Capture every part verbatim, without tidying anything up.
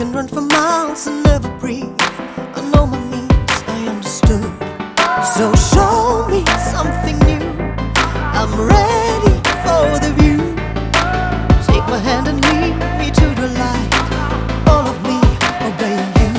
can run for miles and never breathe. I know my needs, I understood. So show me something new. I'm ready for the view. Take my hand and lead me to the light. All of me obeying you.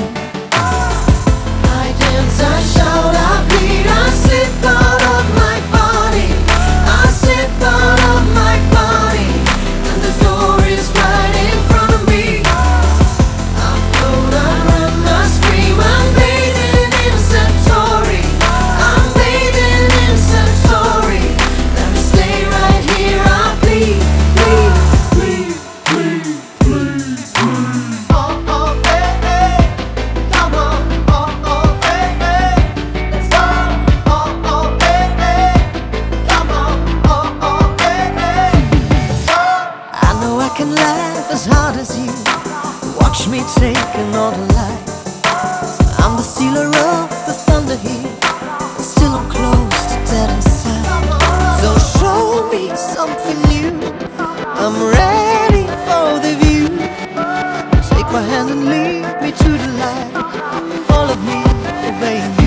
I dance, I shout, I bleed, I slip out of my body. I slip out of my body, and the door is right in front of me. I float, I run, I scream, I'm bathing in Satori. I'm bathing in Satori. Let me stay right here, I bleed, bleed, bleed, bleed, bleed, bleed. Oh, oh, hey, hey, come on. Oh, oh, hey, hey, let's go. Oh, oh, hey, hey, come on. Oh, oh, hey, hey, let's go. I know I can laugh as hard as you. Watch me taking all the light. I'm the stealer of the thunder here. Still I'm close to dead inside. So show me something new. I'm ready for the view. Take my hand and lead me to the light. All of me obeying you.